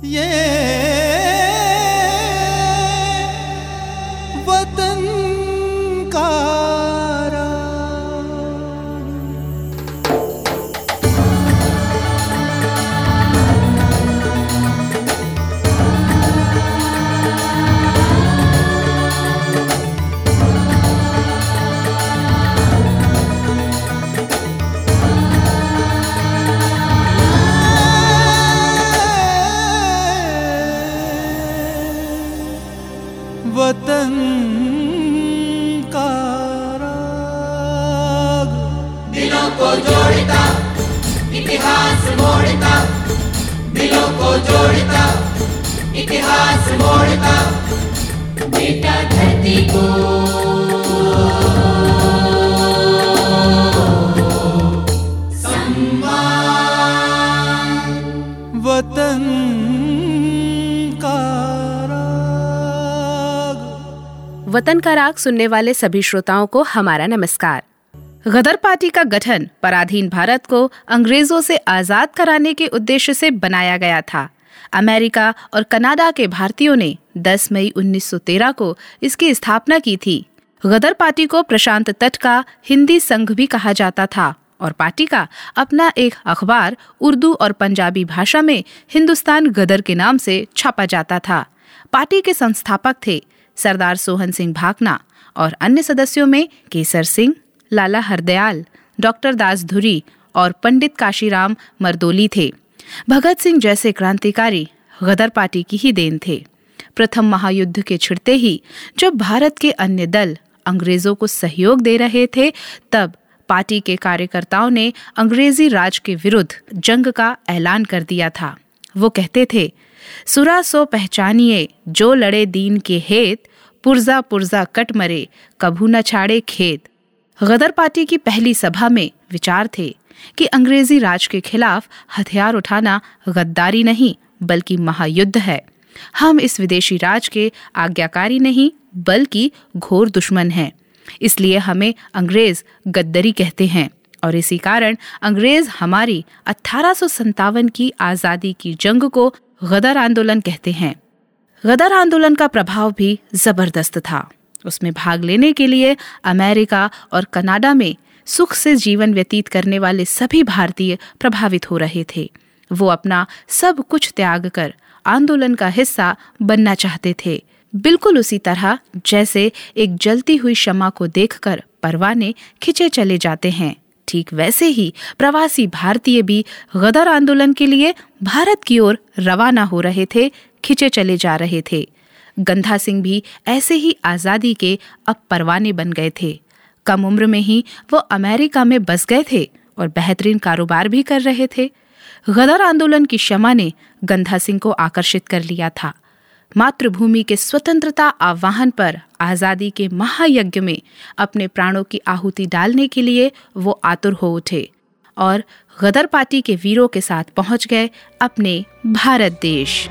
ये वतन का वतन का राग दिलों को जोड़ता, इतिहास मोड़ता, दिलों को जोड़ता, इतिहास मोड़ता, बेटा धरती को सम्मान। वतन वतन का राग सुनने वाले सभी श्रोताओं को हमारा नमस्कार। गदर पार्टी का गठन पराधीन भारत को अंग्रेजों से आजाद कराने के उद्देश्य से बनाया गया था। अमेरिका और कनाडा के भारतीयों ने 10 मई 1913 को इसकी स्थापना की थी। गदर पार्टी को प्रशांत तट का हिंदी संघ भी कहा जाता था और पार्टी का अपना एक अखबार उर्दू और पंजाबी भाषा में हिंदुस्तान गदर के नाम से छापा जाता था। पार्टी के संस्थापक थे सरदार सोहन सिंह भाकना और अन्य सदस्यों में केसर सिंह, लाला हरदयाल, डॉक्टर दासधुरी और पंडित काशीराम मरदोली थे। भगत सिंह जैसे क्रांतिकारी गदर पार्टी की ही देन थे। प्रथम महायुद्ध के छिड़ते ही जब भारत के अन्य दल अंग्रेजों को सहयोग दे रहे थे, तब पार्टी के कार्यकर्ताओं ने अंग्रेजी राज के विरुद्ध जंग का ऐलान कर दिया था। वो कहते थे, सुरा सो पहचानिए जो लड़े दीन के हेत, पुर्जा पुर्जा कट मरे कभू न छाड़े खेत। गदर पार्टी की पहली सभा में विचार थे कि अंग्रेजी राज के खिलाफ हथियार उठाना गद्दारी नहीं बल्कि महायुद्ध है। हम इस विदेशी राज के आज्ञाकारी नहीं बल्कि घोर दुश्मन हैं। इसलिए हमें अंग्रेज गद्दारी कहते हैं और इसी कारण अंग्रेज हमारी 1857 की आजादी की जंग को गदर आंदोलन कहते हैं। गदर आंदोलन का प्रभाव भी जबरदस्त था। उसमें भाग लेने के लिए अमेरिका और कनाडा में सुख से जीवन व्यतीत करने वाले सभी भारतीय प्रभावित हो रहे थे। वो अपना सब कुछ त्याग कर आंदोलन का हिस्सा बनना चाहते थे, बिल्कुल उसी तरह जैसे एक जलती हुई शम्मा को देखकर परवाने खिंचे चले जाते हैं। ठीक वैसे ही प्रवासी भारतीय भी गदर आंदोलन के लिए भारत की ओर रवाना हो रहे थे, खिंचे चले जा रहे थे। गंधा सिंह भी ऐसे ही आजादी के अब परवाने बन गए थे। कम उम्र में ही वो अमेरिका में बस गए थे और बेहतरीन कारोबार भी कर रहे थे। गदर आंदोलन की शम्मा ने गंधा सिंह को आकर्षित कर लिया था। मातृभूमि के स्वतंत्रता आह्वान पर आजादी के महायज्ञ में अपने प्राणों की आहुति डालने के लिए वो आतुर हो उठे और गदर पार्टी के वीरों के साथ पहुंच गए अपने भारत देश।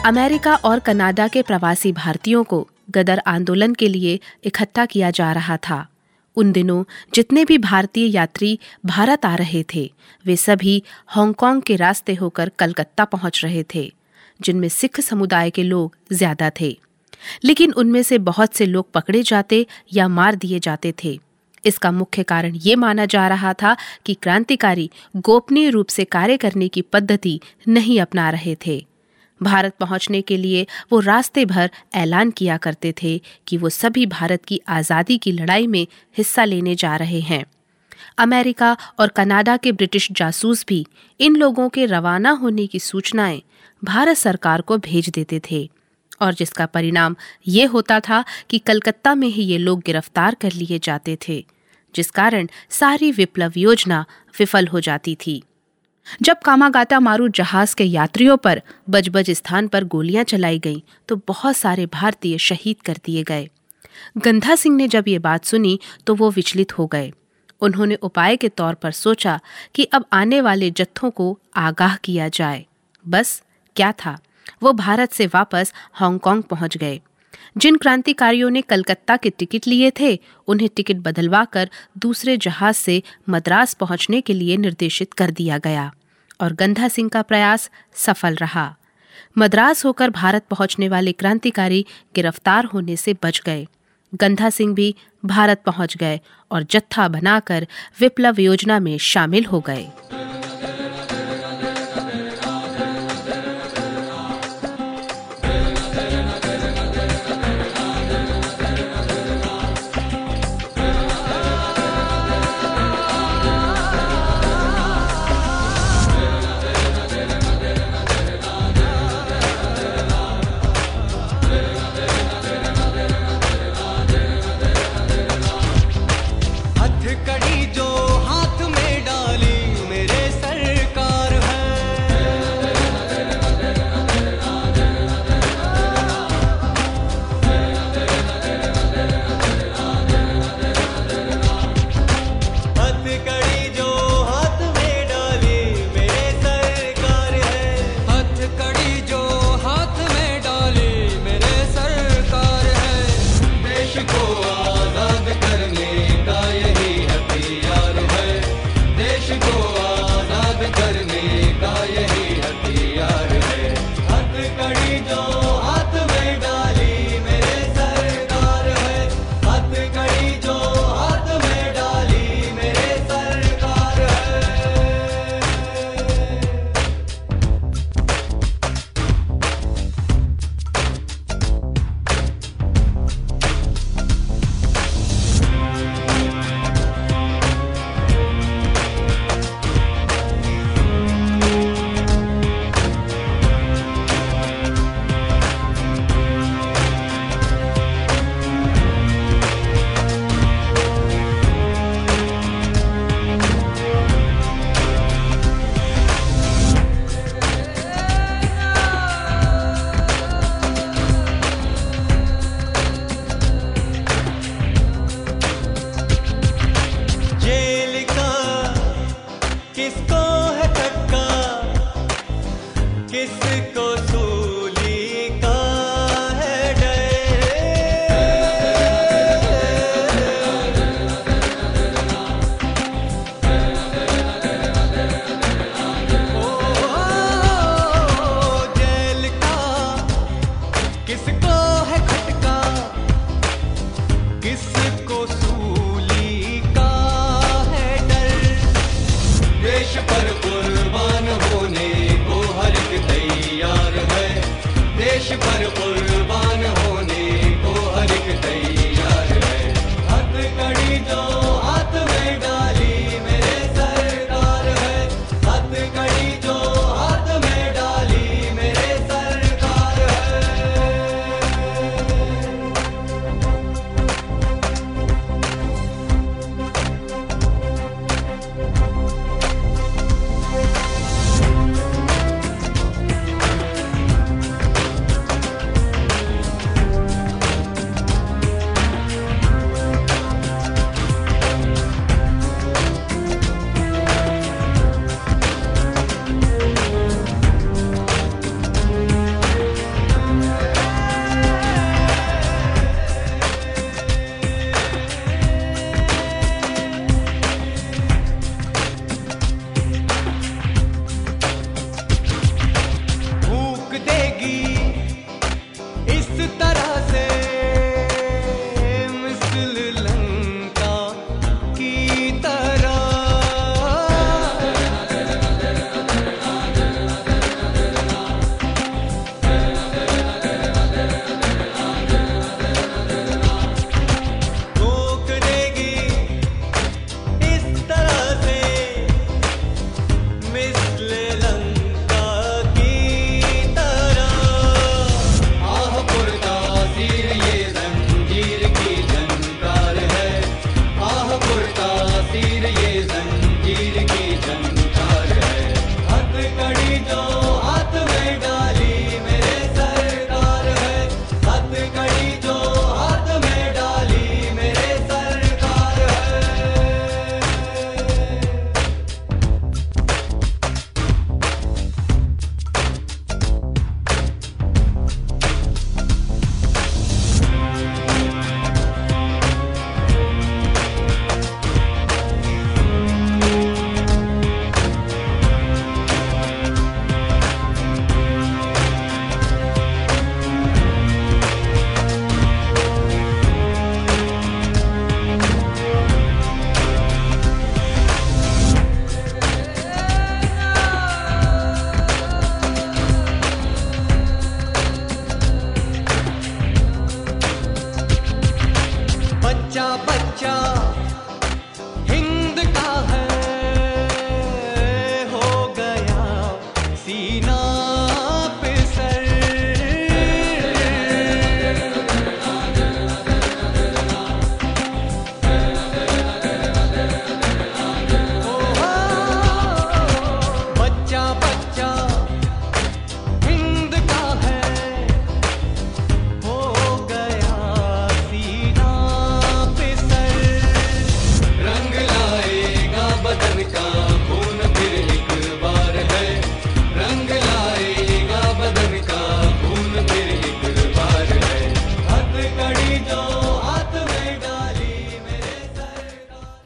अमेरिका और कनाडा के प्रवासी भारतीयों को गदर आंदोलन के लिए इकट्ठा किया जा रहा था। उन दिनों जितने भी भारतीय यात्री भारत आ रहे थे, वे सभी हांगकांग के रास्ते होकर कलकत्ता पहुंच रहे थे, जिनमें सिख समुदाय के लोग ज्यादा थे। लेकिन उनमें से बहुत से लोग पकड़े जाते या मार दिए जाते थे। इसका मुख्य कारण ये माना जा रहा था कि क्रांतिकारी गोपनीय रूप से कार्य करने की पद्धति नहीं अपना रहे थे। भारत पहुंचने के लिए वो रास्ते भर ऐलान किया करते थे कि वो सभी भारत की आज़ादी की लड़ाई में हिस्सा लेने जा रहे हैं। अमेरिका और कनाडा के ब्रिटिश जासूस भी इन लोगों के रवाना होने की सूचनाएं भारत सरकार को भेज देते थे, और जिसका परिणाम ये होता था कि कलकत्ता में ही ये लोग गिरफ्तार कर लिए जाते थे, जिस कारण सारी विप्लव योजना विफल हो जाती थी। जब कामागाटा मारू जहाज के यात्रियों पर बजबज स्थान पर गोलियां चलाई गईं, तो बहुत सारे भारतीय शहीद कर दिए गए। गंधा सिंह ने जब ये बात सुनी तो वो विचलित हो गए। उन्होंने उपाय के तौर पर सोचा कि अब आने वाले जत्थों को आगाह किया जाए। बस क्या था, वो भारत से वापस हांगकांग पहुंच गए। जिन क्रांतिकारियों ने कलकत्ता के टिकट लिए थे, उन्हें टिकट बदलवाकर दूसरे जहाज से मद्रास पहुंचने के लिए निर्देशित कर दिया गया, और गंधा सिंह का प्रयास सफल रहा। मद्रास होकर भारत पहुंचने वाले क्रांतिकारी गिरफ्तार होने से बच गए। गंधा सिंह भी भारत पहुंच गए और जत्था बनाकर विप्लव योजना में शामिल हो गए। देश पर कुर्बान होने को हर एक तैयार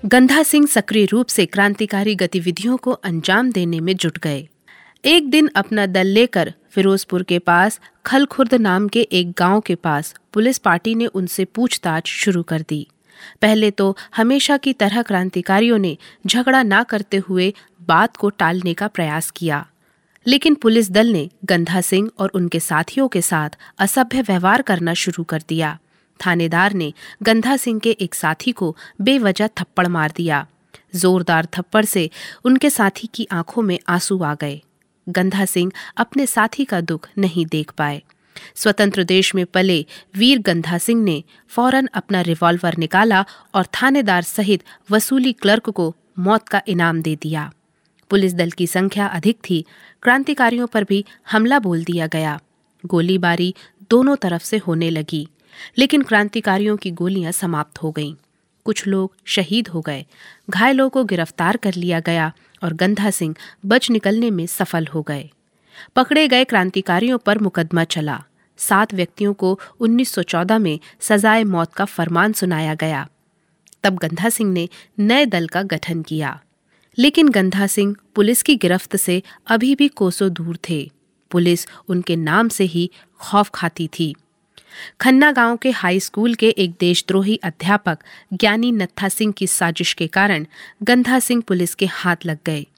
गंधा सिंह सक्रिय रूप से क्रांतिकारी गतिविधियों को अंजाम देने में जुट गए। एक दिन अपना दल लेकर फिरोजपुर के पास खलखुर्द नाम के एक गांव के पास पुलिस पार्टी ने उनसे पूछताछ शुरू कर दी। पहले तो हमेशा की तरह क्रांतिकारियों ने झगड़ा ना करते हुए बात को टालने का प्रयास किया, लेकिन पुलिस दल ने गंधा सिंह और उनके साथियों के साथ असभ्य व्यवहार करना शुरू कर दिया। थानेदार ने गंधा सिंह के एक साथी को बेवजह थप्पड़ मार दिया। जोरदार थप्पड़ से उनके साथी की आंखों में आंसू आ गए। गंधा सिंह अपने साथी का दुख नहीं देख पाए। स्वतंत्र देश में पले वीर गंधा सिंह ने फौरन अपना रिवॉल्वर निकाला और थानेदार सहित वसूली क्लर्क को मौत का इनाम दे दिया। पुलिस दल की संख्या अधिक थी, क्रांतिकारियों पर भी हमला बोल दिया गया। गोलीबारी दोनों तरफ से होने लगी, लेकिन क्रांतिकारियों की गोलियां समाप्त हो गईं। कुछ लोग शहीद हो गए, घायलों को गिरफ्तार कर लिया गया और गंधा सिंह बच निकलने में सफल हो गए। पकड़े गए क्रांतिकारियों पर मुकदमा चला। 7 व्यक्तियों को 1914 में सजाए मौत का फरमान सुनाया गया। तब गंधा सिंह ने नए दल का गठन किया, लेकिन गंधा सिंह पुलिस की गिरफ्त से अभी भी कोसों दूर थे। पुलिस उनके नाम से ही खौफ खाती थी। खन्ना गांव के हाई स्कूल के एक देशद्रोही अध्यापक ज्ञानी नत्था सिंह की साजिश के कारण गंधा सिंह पुलिस के हाथ लग गए।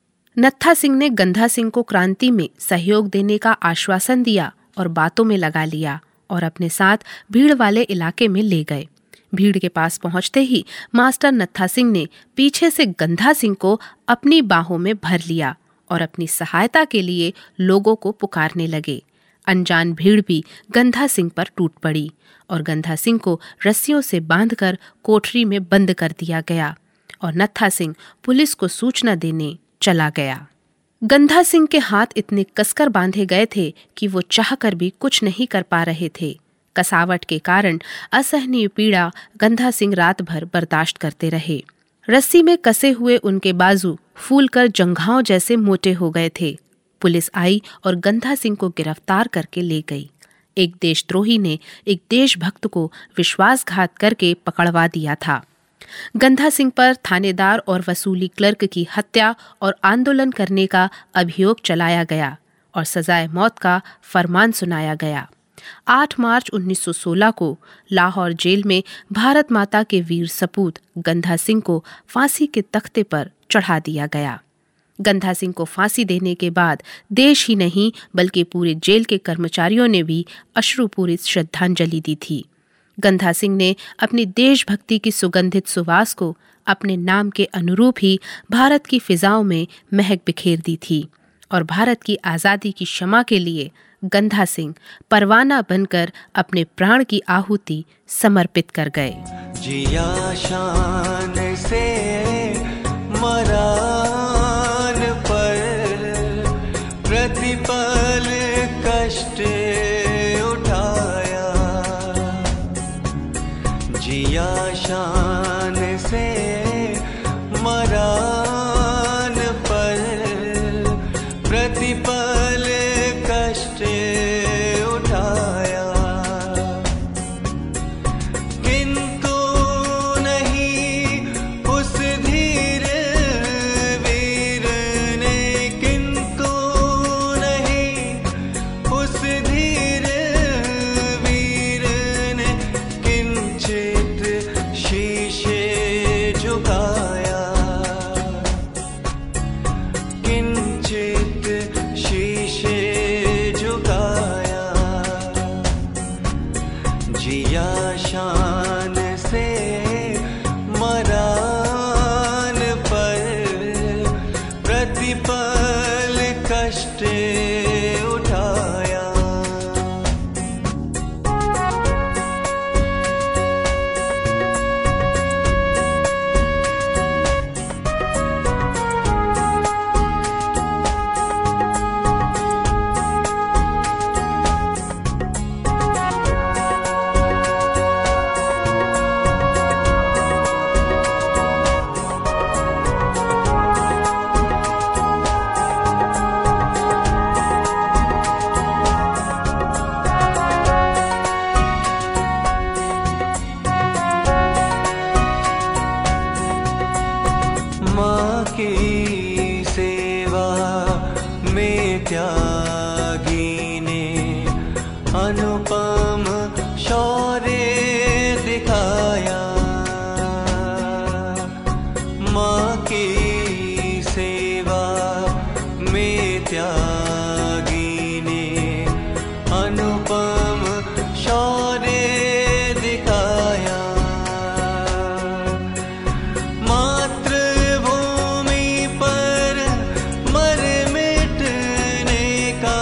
नत्था सिंह ने गंधा सिंह को क्रांति में सहयोग देने का आश्वासन दिया और बातों में लगा लिया और अपने साथ भीड़ वाले इलाके में ले गए। भीड़ के पास पहुंचते ही मास्टर नत्था सिंह ने पीछे से गंधा सिंह को अपनी बाहों में भर लिया और अपनी सहायता के लिए लोगों को पुकारने लगे। अनजान भीड़ भी गंधा सिंह पर टूट पड़ी और गंधा सिंह को रस्सियों से बांधकर कोठरी में बंद कर दिया गया और नत्था सिंह पुलिस को सूचना देने चला गया। गंधा सिंह के हाथ इतने कसकर बांधे गए थे कि वो चाहकर भी कुछ नहीं कर पा रहे थे। कसावट के कारण असहनीय पीड़ा गंधा सिंह रात भर बर्दाश्त करते रहे। रस्सी में कसे हुए उनके बाजू फूलकर जंघाओं जैसे मोटे हो गए थे। पुलिस आई और गंधा सिंह को गिरफ्तार करके ले गई। एक देशद्रोही ने एक देशभक्त को विश्वासघात करके पकड़वा दिया था। गंधा सिंह पर थानेदार और वसूली क्लर्क की हत्या और आंदोलन करने का अभियोग चलाया गया और सजाए मौत का फरमान सुनाया गया। 8 मार्च 1916 को लाहौर जेल में भारत माता के वीर सपूत गंधा सिंह को फांसी के तख्ते पर चढ़ा दिया गया। गंधा सिंह को फांसी देने के बाद देश ही नहीं बल्कि पूरे जेल के कर्मचारियों ने भी अश्रुपूरित श्रद्धांजलि दी थी। गंधा सिंह ने अपनी देशभक्ति की सुगंधित सुवास को अपने नाम के अनुरूप ही भारत की फिजाओं में महक बिखेर दी थी और भारत की आज़ादी की क्षमा के लिए गंधा सिंह परवाना बनकर अपने प्राण की आहुति समर्पित कर गए। जिया शान से मरान पर प्रतिपल कष्ट उठाया। जिया शान से मरान पर प्रतिपल कष्ट उठाया, किंतु नहीं माँ की सेवा में त्यागी ने अनुपम शौर्य दिखाया। माँ की सेवा में त्यागी ने अनुपम शौर्य दिखाया। मातृभूमि पर मर मिटने का,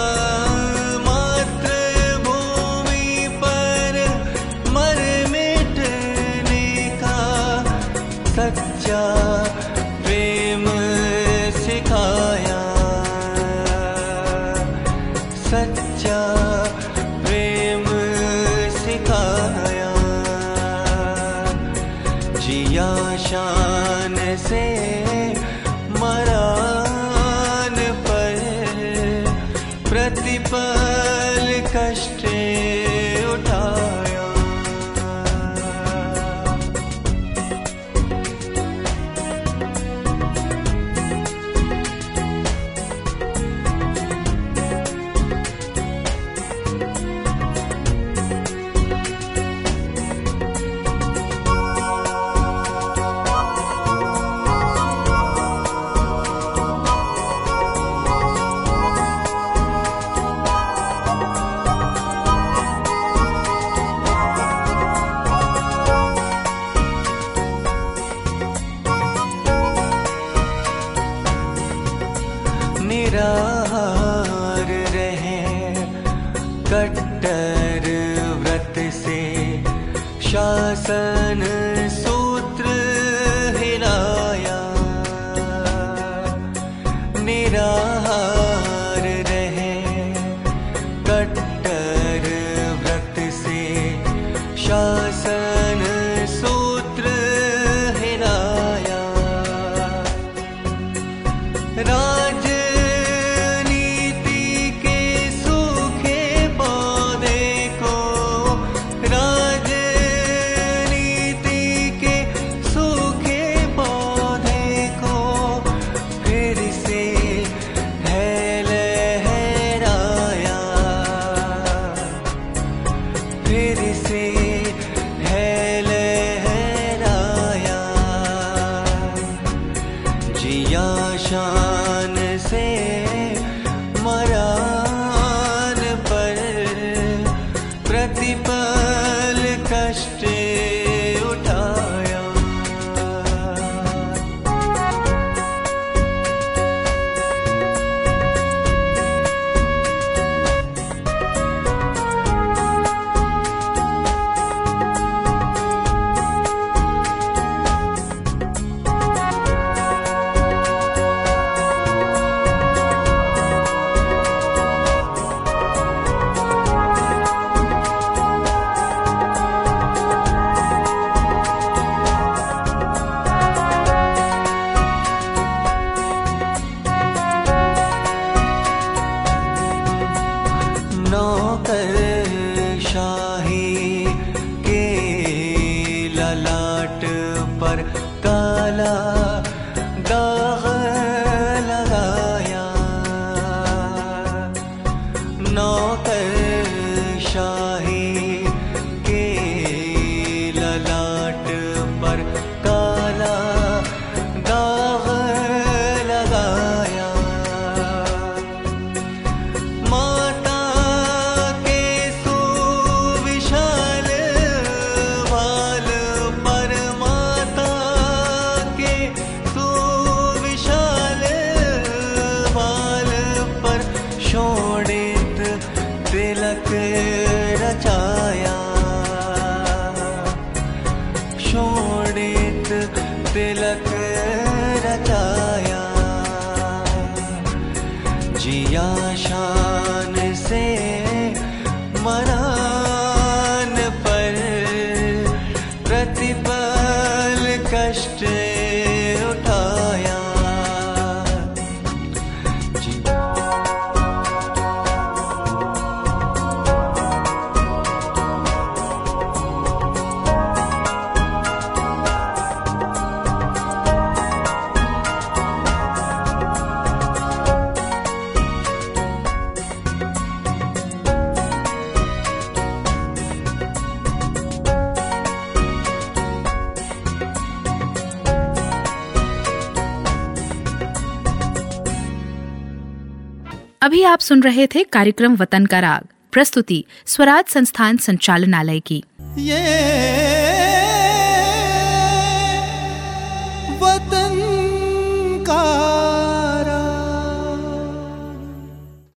मातृभूमि पर मर मिटने का सच्चा प्रेम सिखाया। सच्चा प्रेम सिखाया। जिया शान से मरान पर प्रतिपल कष्ट उठाया। निराहार रहे कट्टर व्रत से, शासन सूत्र हिलाया। निराहार रहे कट्टर व्रत से, शासन सूत्र हिलाया। शान से मरान पर प्रतिपल कष्ट उठाया। शाही के ललाट पर काला दाग लगाया। नौकर शाही के ललाट पर काला दाग लगाया। शोणित तिलक रचाया। शोणित तिलक रचाया। जिया शान से मरान पर प्रतिपल कष्ट उठाया। अभी आप सुन रहे थे कार्यक्रम वतन का राग, प्रस्तुति स्वराज संस्थान संचालनालय की। ये